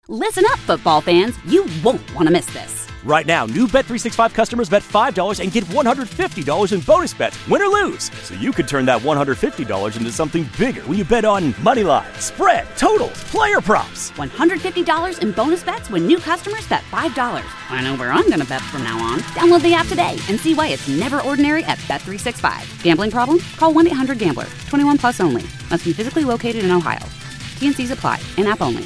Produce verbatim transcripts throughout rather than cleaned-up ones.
Listen up, football fans. You won't want to miss this. Right now, new Bet three sixty-five customers bet five dollars and get one hundred fifty dollars in bonus bets, win or lose. So you could turn that one hundred fifty dollars into something bigger when you bet on money line, spread, totals, player props. one hundred fifty dollars in bonus bets when new customers bet five dollars. I know where I'm going to bet from now on. Download the app today and see why it's never ordinary at Bet three sixty-five. Gambling problem? Call one eight hundred gambler. twenty-one plus only. Must be physically located in Ohio. T N Cs apply. In-app only.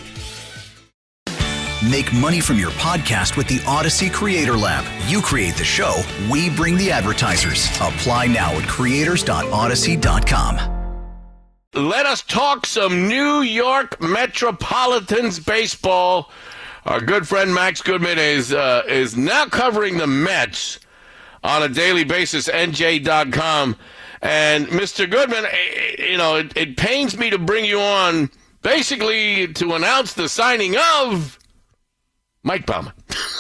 Make money from your podcast with the Odyssey Creator Lab. You create the show, we bring the advertisers. Apply now at creators dot odyssey dot com. Let us talk some New York Metropolitans baseball. Our good friend Max Goodman is uh, is now covering the Mets on a daily basis, N J dot com. And Mister Goodman, you know, it, it pains me to bring you on basically to announce the signing of Mike Baumann.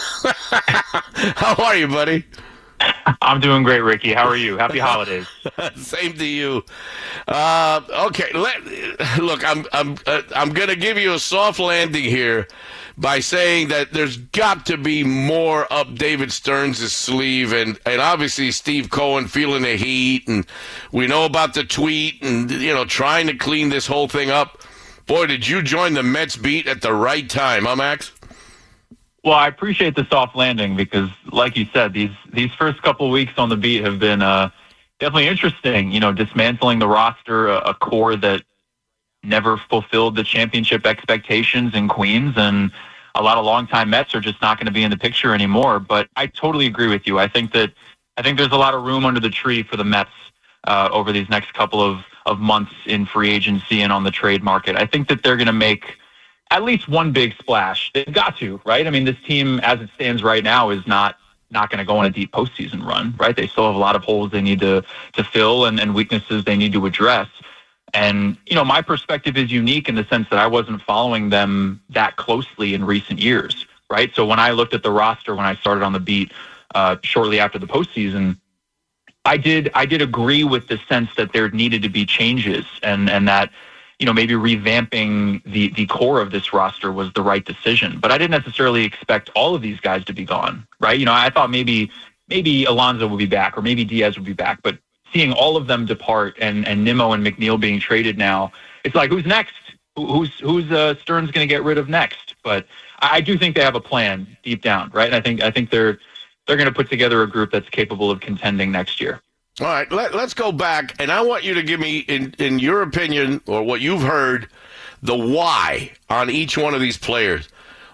How are you, buddy? I'm doing great, Ricky. How are you? Happy holidays. Same to you. Uh, okay, let, look, I'm I'm uh, I'm going to give you a soft landing here by saying that there's got to be more up David Stearns' sleeve, and, and obviously Steve Cohen feeling the heat, and we know about the tweet and, you know, trying to clean this whole thing up. Boy, did you join the Mets beat at the right time, huh, Max? Well, I appreciate the soft landing because, like you said, these these first couple weeks on the beat have been uh, definitely interesting. You know, dismantling the roster, a, a core that never fulfilled the championship expectations in Queens, and a lot of longtime Mets are just not going to be in the picture anymore. But I totally agree with you. I think that I think there's a lot of room under the tree for the Mets uh, over these next couple of, of months in free agency and on the trade market. I think that they're going to make at least one big splash. They've got to, right? I mean, this team, as it stands right now, is not not going to go on a deep postseason run, right? They still have a lot of holes they need to to fill and, and weaknesses they need to address. And, you know, my perspective is unique in the sense that I wasn't following them that closely in recent years, right? So when I looked at the roster, when I started on the beat uh, shortly after the postseason, I did I did agree with the sense that there needed to be changes and and that, you know, maybe revamping the, the core of this roster was the right decision. But I didn't necessarily expect all of these guys to be gone, right? You know, I thought maybe maybe Alonso would be back or maybe Diaz would be back. But seeing all of them depart and, and Nimmo and McNeil being traded now, it's like, who's next? Who, who's who's uh, Stearns going to get rid of next? But I, I do think they have a plan deep down, right? And I think I think they're they're going to put together a group that's capable of contending next year. All right, let, let's go back, and I want you to give me, in, in your opinion, or what you've heard, the why on each one of these players.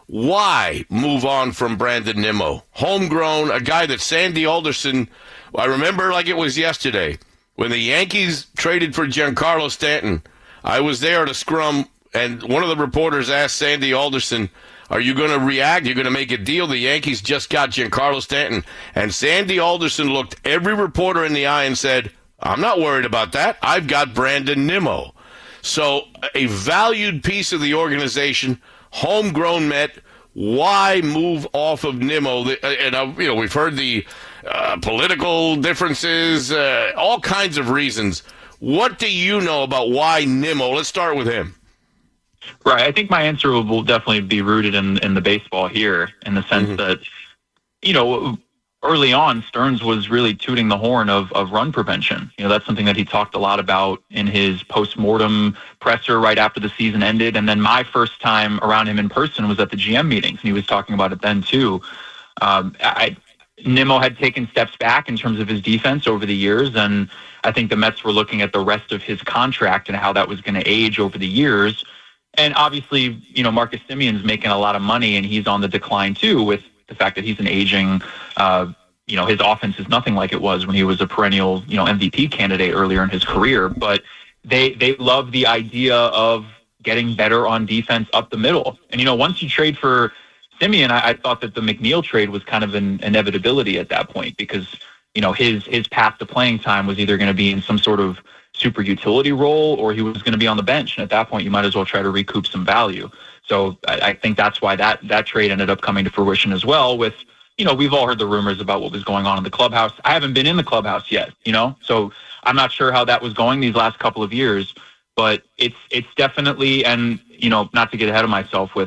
Why move on from Brandon Nimmo? Homegrown, a guy that Sandy Alderson, I remember like it was yesterday, when the Yankees traded for Giancarlo Stanton. I was there at a scrum, and one of the reporters asked Sandy Alderson, are you going to react? You're going to make a deal? The Yankees just got Giancarlo Stanton. And Sandy Alderson looked every reporter in the eye and said, I'm not worried about that. I've got Brandon Nimmo. So a valued piece of the organization, homegrown Met. Why move off of Nimmo? And, uh, you know, we've heard the uh, political differences, uh, all kinds of reasons. What do you know about why Nimmo? Let's start with him. Right. I think my answer will, will definitely be rooted in, in the baseball here, in the sense mm-hmm. that, you know, early on, Stearns was really tooting the horn of, of run prevention. You know, that's something that he talked a lot about in his post-mortem presser right after the season ended. And then my first time around him in person was at the G M meetings, and he was talking about it then too. Um, I, Nimmo had taken steps back in terms of his defense over the years, and I think the Mets were looking at the rest of his contract and how that was going to age over the years. And obviously, you know, Marcus Semion's making a lot of money, and he's on the decline too, with the fact that he's an aging, uh, you know, his offense is nothing like it was when he was a perennial, you know, M V P candidate earlier in his career. But they they love the idea of getting better on defense up the middle. And, you know, once you trade for Semien, I, I thought that the McNeil trade was kind of an inevitability at that point because, you know, his his path to playing time was either going to be in some sort of super utility role or he was going to be on the bench. And at that point, you might as well try to recoup some value. So I, I think that's why that that trade ended up coming to fruition as well with, you know, we've all heard the rumors about what was going on in the clubhouse. I haven't been in the clubhouse yet, you know, so I'm not sure how that was going these last couple of years, but it's it's definitely, and, you know, not to get ahead of myself with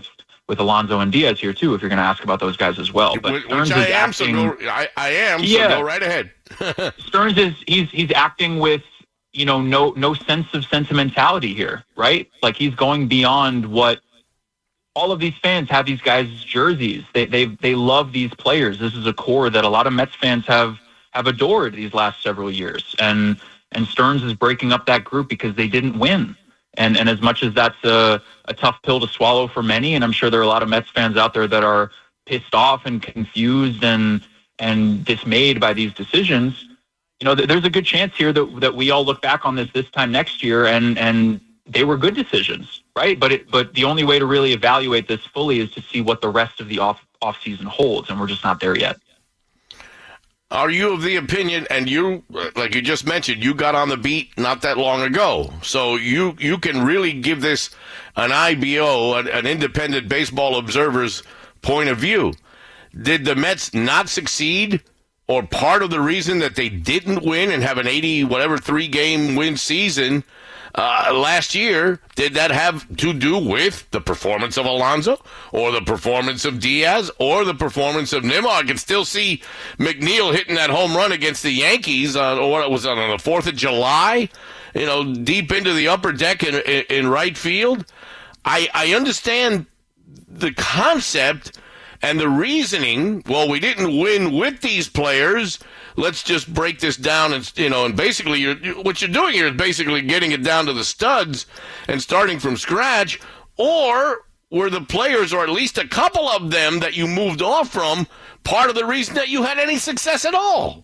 with Alonso and Diaz here too, if you're going to ask about those guys as well. But which, Stearns which I is am, acting, so go, I, I am, yeah, so go right ahead. Stearns is he's he's acting with, you know, no no sense of sentimentality here, right? Like he's going beyond what all of these fans have these guys' jerseys. They they they love these players. This is a core that a lot of Mets fans have have adored these last several years. And and Stearns is breaking up that group because they didn't win. And and as much as that's a, a tough pill to swallow for many, and I'm sure there are a lot of Mets fans out there that are pissed off and confused and and dismayed by these decisions, you know, th- there's a good chance here that that we all look back on this this time next year and and they were good decisions, right? But it, but the only way to really evaluate this fully is to see what the rest of the off off season holds, and we're just not there yet. Are you of the opinion, and you, like you just mentioned, you got on the beat not that long ago, so you you can really give this an I B O, an, an independent baseball observer's point of view. Did the Mets not succeed, or part of the reason that they didn't win and have an eighty whatever three game win season uh, last year, did that have to do with the performance of Alonso or the performance of Diaz or the performance of Nimmo? I can still see McNeil hitting that home run against the Yankees on, or what was it, on the fourth of July, you know, deep into the upper deck in, in, in right field. I, I understand the concept and the reasoning. Well, we didn't win with these players. Let's just break this down, and you know, and basically, you're, what you're doing here is basically getting it down to the studs and starting from scratch. Or were the players, or at least a couple of them that you moved off from, part of the reason that you had any success at all?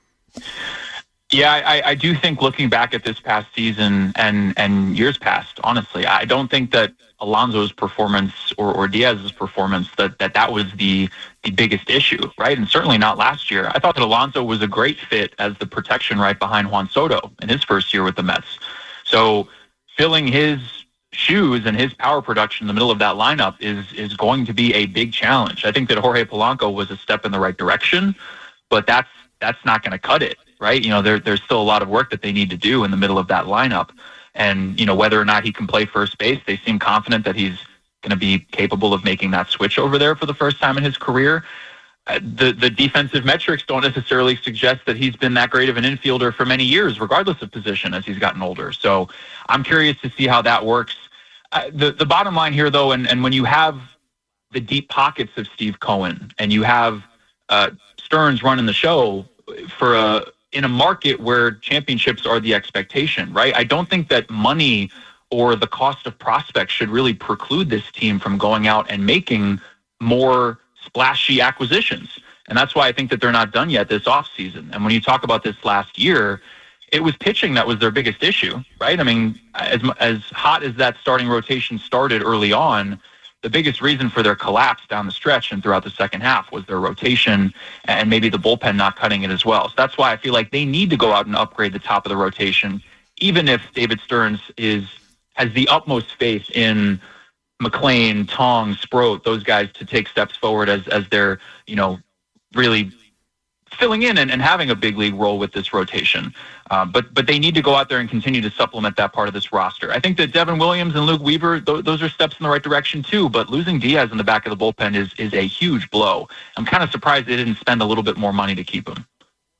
Yeah, I, I do think looking back at this past season and, and years past, honestly, I don't think that Alonso's performance or, or Diaz's performance, that, that that was the the biggest issue, right? And certainly not last year. I thought that Alonso was a great fit as the protection right behind Juan Soto in his first year with the Mets. So filling his shoes and his power production in the middle of that lineup is is going to be a big challenge. I think that Jorge Polanco was a step in the right direction, but that's that's not going to cut it, right? You know, there, there's still a lot of work that they need to do in the middle of that lineup. And, you know, whether or not he can play first base, they seem confident that he's going to be capable of making that switch over there for the first time in his career. Uh, the the defensive metrics don't necessarily suggest that he's been that great of an infielder for many years, regardless of position, as he's gotten older. So I'm curious to see how that works. Uh, the, the bottom line here, though, and, and when you have the deep pockets of Steve Cohen and you have uh, Stearns running the show for a in a market where championships are the expectation, right? I don't think that money or the cost of prospects should really preclude this team from going out and making more splashy acquisitions. And that's why I think that they're not done yet this offseason. And when you talk about this last year, it was pitching that was their biggest issue, right? I mean, as as hot as that starting rotation started early on, the biggest reason for their collapse down the stretch and throughout the second half was their rotation and maybe the bullpen not cutting it as well. So that's why I feel like they need to go out and upgrade the top of the rotation, even if David Stearns is has the utmost faith in McClain, Tong, Sproat, those guys to take steps forward as as they're, you know, really filling in and, and having a big league role with this rotation. Uh, but but they need to go out there and continue to supplement that part of this roster. I think that Devin Williams and Luke Weaver, th- those are steps in the right direction too, but losing Diaz in the back of the bullpen is is a huge blow. I'm kind of surprised they didn't spend a little bit more money to keep him.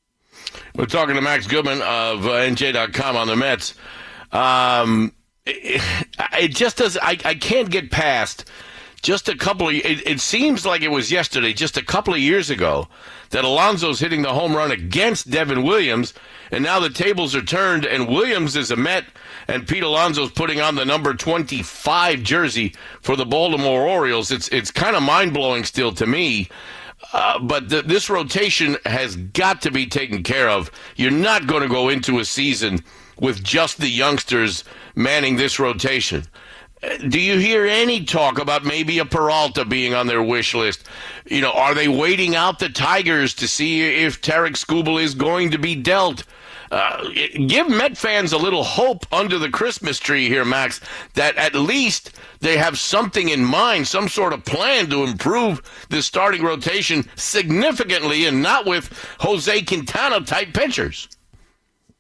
We're talking to Max Goodman of uh, N J dot com on the Mets. Um, it, it just does. I, I can't get past just a couple of, it, it seems like it was yesterday, just a couple of years ago, that Alonso's hitting the home run against Devin Williams, and now the tables are turned, and Williams is a Met, and Pete Alonso's putting on the number twenty-five jersey for the Baltimore Orioles. It's it's kind of mind-blowing still to me, uh, but the, this rotation has got to be taken care of. You're not going to go into a season with just the youngsters manning this rotation. Do you hear any talk about maybe a Peralta being on their wish list? You know, are they waiting out the Tigers to see if Tarek Skubal is going to be dealt? Uh, give Met fans a little hope under the Christmas tree here, Max, that at least they have something in mind, some sort of plan to improve the starting rotation significantly and not with Jose Quintana-type pitchers.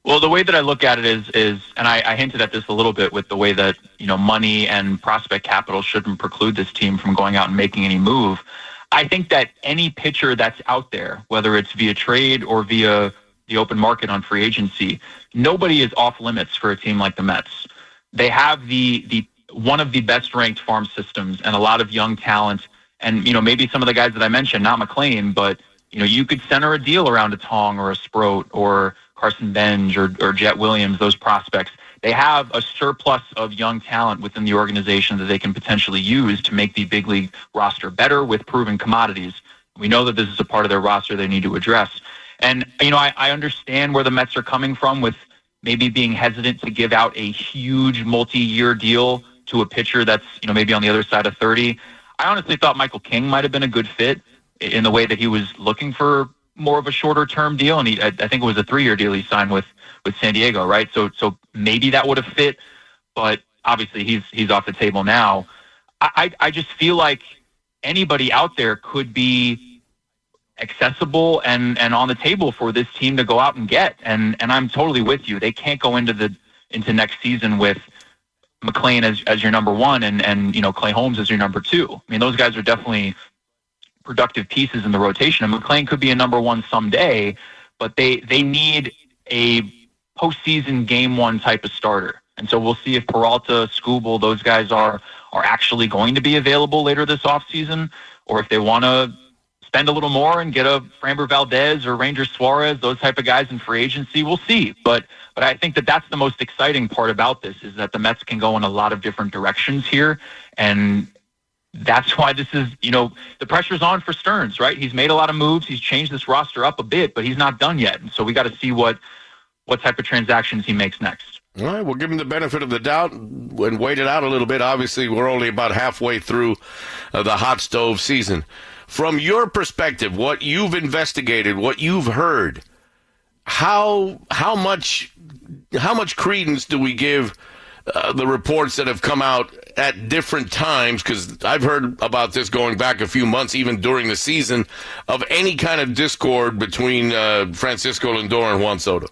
Well, the way that I look at it is, is and I, I hinted at this a little bit with the way that, you know, money and prospect capital shouldn't preclude this team from going out and making any move. I think that any pitcher that's out there, whether it's via trade or via the open market on free agency, nobody is off limits for a team like the Mets. They have the the one of the best ranked farm systems and a lot of young talent. And, you know, maybe some of the guys that I mentioned, not McClain, but, you know, you could center a deal around a Tong or a Sproat or Carson Benj or, or Jet Williams, those prospects. They have a surplus of young talent within the organization that they can potentially use to make the big league roster better with proven commodities. We know that this is a part of their roster they need to address. And, you know, I, I understand where the Mets are coming from with maybe being hesitant to give out a huge multi-year deal to a pitcher that's, you know, maybe on the other side of thirty. I honestly thought Michael King might have been a good fit in the way that he was looking for more of a shorter term deal. And he, I, I think it was a three year deal he signed with, with San Diego, right? So, so maybe that would have fit, but obviously he's, he's off the table now. I, I, I just feel like anybody out there could be accessible and, and on the table for this team to go out and get. And, and I'm totally with you. They can't go into the, into next season with McClain as, as your number one and, and, you know, Clay Holmes as your number two. I mean, those guys are definitely productive pieces in the rotation. And McClain could be a number one someday, but they, they need a postseason game one type of starter. And so we'll see if Peralta, Skubal, those guys are, are actually going to be available later this offseason, or if they want to spend a little more and get a Framber Valdez or Ranger Suarez, those type of guys in free agency. We'll see. But, but I think that that's the most exciting part about this is that the Mets can go in a lot of different directions here. And that's why this is, you know, the pressure's on for Stearns, right? He's made a lot of moves. He's changed this roster up a bit, but he's not done yet. And so we got to see what, what type of transactions he makes next. All right, we'll give him the benefit of the doubt and wait it out a little bit. Obviously, we're only about halfway through uh, the hot stove season. From your perspective, what you've investigated, what you've heard, how how much how much credence do we give uh, the reports that have come out at different times? Because I've heard about this going back a few months, even during the season, of any kind of discord between uh, Francisco Lindor and Juan Soto.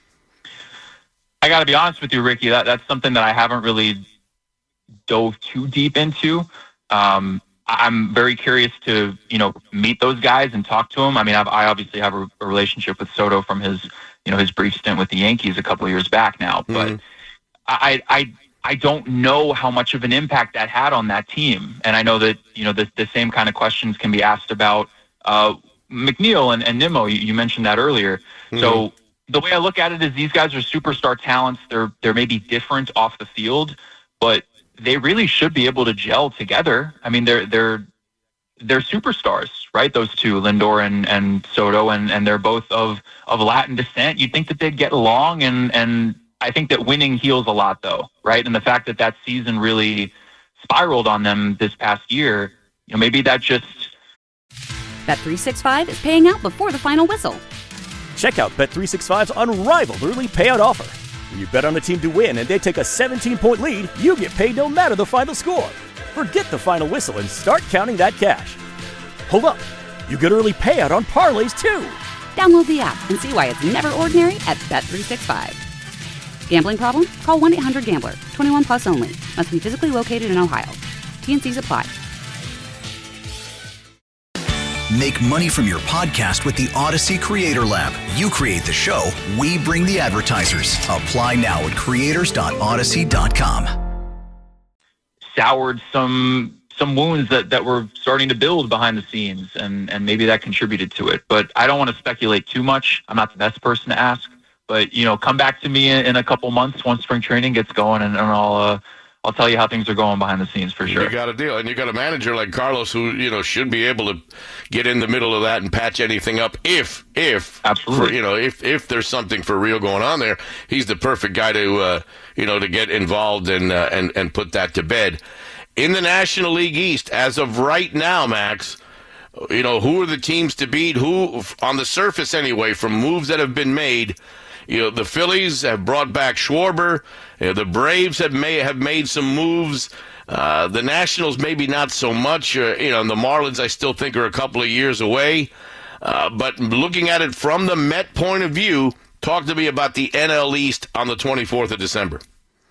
I got to be honest with you, Ricky. That that's something that I haven't really dove too deep into. Um, I'm very curious to, you know, meet those guys and talk to them. I mean, I've, I obviously have a, a relationship with Soto from his, you know, his brief stint with the Yankees a couple of years back now. But mm-hmm. I, I, I don't know how much of an impact that had on that team. And I know that, you know, the, the same kind of questions can be asked about uh, McNeil and, and Nimmo. You, you mentioned that earlier. Mm-hmm. So the way I look at it is these guys are superstar talents. They're they're maybe different off the field, but they really should be able to gel together. I mean, they're they're they're superstars, right? Those two, Lindor and, and Soto, and, and they're both of, of Latin descent. You'd think that they'd get along, and and I think that winning heals a lot, though, right? And the fact that that season really spiraled on them this past year, you know, maybe that just... Bet three sixty-five is paying out before the final whistle. Check out Bet three sixty-five's unrivaled early payout offer. When you bet on a team to win and they take a seventeen-point lead, you get paid no matter the final score. Forget the final whistle and start counting that cash. Hold up. You get early payout on parlays, too. Download the app and see why it's never ordinary at Bet three sixty-five. Gambling problem? Call one eight hundred gambler. twenty-one plus only. Must be physically located in Ohio. T and C's apply. Make money from your podcast with the Odyssey Creator Lab. You create the show, we bring the advertisers. Apply now at creators dot odyssey dot com. Soured some some wounds that, that were starting to build behind the scenes, and, and maybe that contributed to it. But I don't want to speculate too much. I'm not the best person to ask. But, you know, come back to me in, in a couple months once spring training gets going, and, and I'll uh, I'll tell you how things are going behind the scenes for sure. You got a deal, and you got a manager like Carlos who, you know, should be able to get in the middle of that and patch anything up if, if, absolutely, for, you know, if if there's something for real going on there. He's the perfect guy to, uh, you know, to get involved and uh, and and put that to bed. In the National League East, as of right now, Max, you know, who are the teams to beat? Who, on the surface anyway, from moves that have been made? You know, the Phillies have brought back Schwarber. You know, the Braves have made have made some moves. Uh, the Nationals maybe not so much. Uh, you know, and the Marlins I still think are a couple of years away. Uh, but looking at it from the Met point of view, Talk to me about the N L East on the twenty-fourth of December.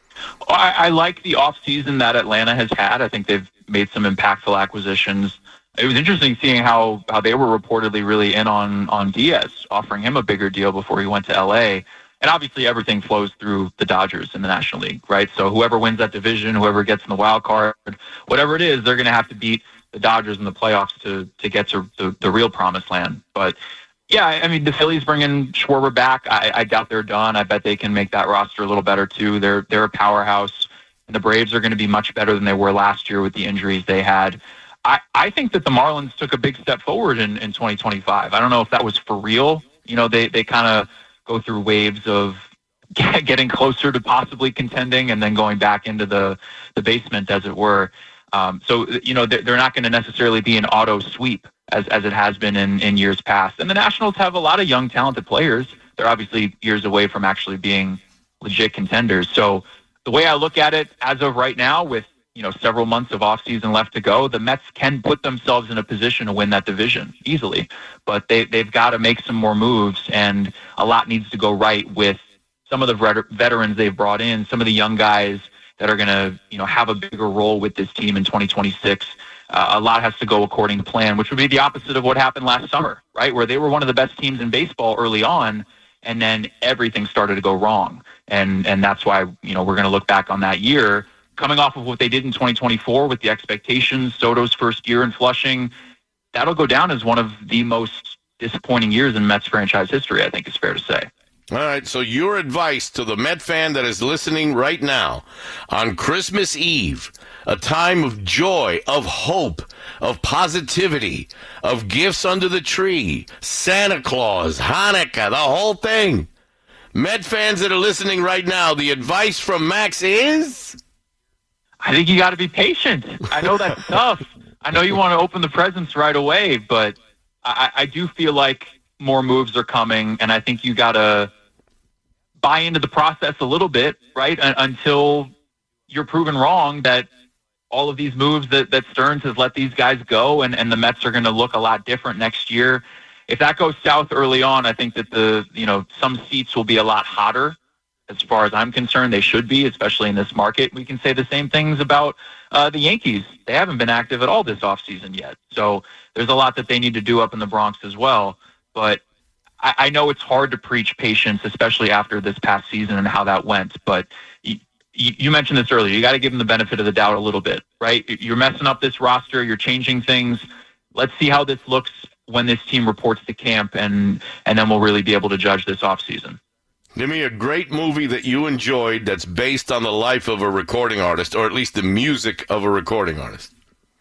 I, I like the offseason that Atlanta has had. I think they've made some impactful acquisitions. It was interesting seeing how, how they were reportedly really in on, on Diaz, offering him a bigger deal before he went to L A. And obviously everything flows through the Dodgers in the National League, right? So whoever wins that division, whoever gets in the wild card, whatever it is, they're going to have to beat the Dodgers in the playoffs to to get to the, the real promised land. But yeah, I mean, the Phillies bringing Schwarber back. I, I doubt they're done. I bet they can make that roster a little better too. They're they're a powerhouse, and the Braves are going to be much better than they were last year with the injuries they had. I, I think that the Marlins took a big step forward in, in twenty twenty-five. I don't know if that was for real. You know, they, they kind of go through waves of getting closer to possibly contending and then going back into the, the basement, as it were. Um, so, you know, they're, they're not going to necessarily be an auto sweep as, as it has been in, in years past. And the Nationals have a lot of young, talented players. They're obviously years away from actually being legit contenders. So the way I look at it as of right now, with you know, several months of offseason left to go, the Mets can put themselves in a position to win that division easily. But they, they've got to make some more moves, and a lot needs to go right with some of the veterans they've brought in, some of the young guys that are going to, you know, have a bigger role with this team in twenty twenty-six. Uh, a lot has to go according to plan, which would be the opposite of what happened last summer, right? Where they were one of the best teams in baseball early on, and then everything started to go wrong. And, and that's why, you know, we're going to look back on that year coming off of what they did in twenty twenty-four with the expectations, Soto's first year in Flushing. That'll go down as one of the most disappointing years in Mets franchise history, I think is fair to say. All right, so your advice to the Met fan that is listening right now on Christmas Eve, a time of joy, of hope, of positivity, of gifts under the tree, Santa Claus, Hanukkah, the whole thing. Met fans that are listening right now, the advice from Max is? I think you got to be patient. I know that's tough. I know you want to open the presents right away, but I, I do feel like more moves are coming, and I think you got to buy into the process a little bit, right, uh, until you're proven wrong that all of these moves that, that Stearns has let these guys go, and, and the Mets are going to look a lot different next year. If that goes south early on, I think that the you know some seats will be a lot hotter. As far as I'm concerned, they should be, especially in this market. We can say the same things about uh, the Yankees. They haven't been active at all this offseason yet. So there's a lot that they need to do up in the Bronx as well. But I, I know it's hard to preach patience, especially after this past season and how that went. But you, you mentioned this earlier. You got to give them the benefit of the doubt a little bit, right? You're messing up this roster. You're changing things. Let's see how this looks when this team reports to camp, and, and then we'll really be able to judge this offseason. Give me a great movie that you enjoyed that's based on the life of a recording artist, or at least the music of a recording artist.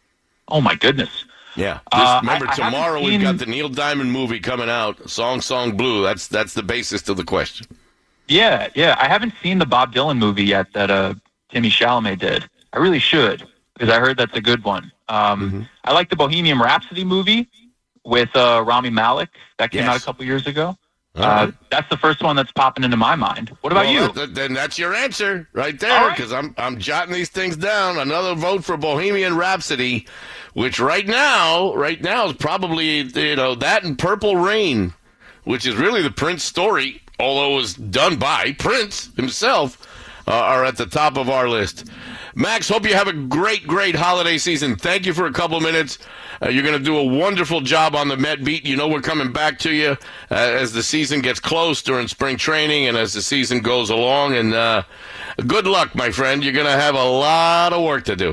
Oh, my goodness. Yeah. Just Uh, remember, I- I tomorrow haven't we've got seen- the Neil Diamond movie coming out, Song Song Blue. That's that's the basis to the question. Yeah, yeah. I haven't seen the Bob Dylan movie yet that uh, Timmy Chalamet did. I really should, because I heard that's a good one. Um, Mm-hmm. I like the Bohemian Rhapsody movie with uh, Rami Malek. That came Yes. out a couple years ago. All Uh, right. that's the first one that's popping into my mind. What about Well, you? that- then that's your answer right All there, right. because I'm I'm jotting these things down. Another vote for Bohemian Rhapsody, which right now, right now is probably, you know, that and Purple Rain, which is really the Prince story, although it was done by Prince himself, uh, are at the top of our list. Max, hope you have a great, great holiday season. Thank you for a couple minutes. Uh, you're going to do a wonderful job on the Met beat. You know we're coming back to you uh, as the season gets close during spring training and as the season goes along. And uh, good luck, my friend. You're going to have a lot of work to do.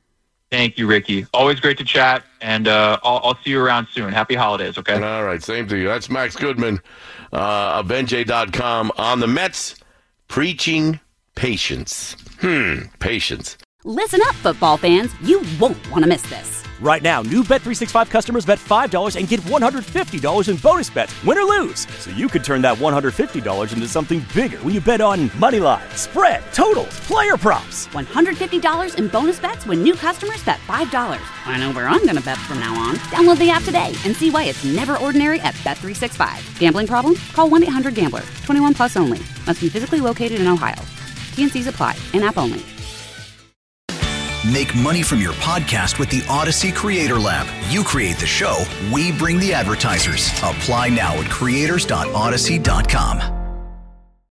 Thank you, Ricky. Always great to chat, and uh, I'll, I'll see you around soon. Happy holidays, okay? All right, same to you. That's Max Goodman uh, of N J dot com on the Mets, preaching patience. Hmm, patience. Listen up, football fans. You won't want to miss this. Right now, new Bet three sixty-five customers bet five dollars and get one hundred fifty dollars in bonus bets, win or lose. So you could turn that one hundred fifty dollars into something bigger when you bet on money line, spread, totals, player props. one hundred fifty dollars in bonus bets when new customers bet five dollars. I know where I'm going to bet from now on. Download the app today and see why it's never ordinary at Bet three sixty-five. Gambling problem? Call one eight hundred gambler. twenty-one plus only. Must be physically located in Ohio. T N Cs apply. In-app only. Make money from your podcast with the Odyssey Creator Lab. You create the show, we bring the advertisers. Apply now at creators dot odyssey dot com.